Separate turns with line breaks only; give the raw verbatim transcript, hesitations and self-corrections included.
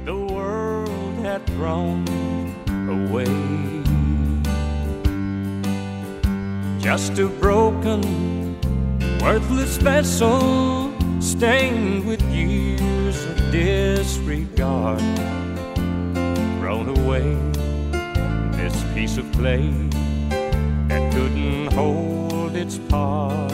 the world had thrown away. Just a broken, worthless vessel stained with years of disregard. Thrown away, this piece of clay that couldn't hold its part.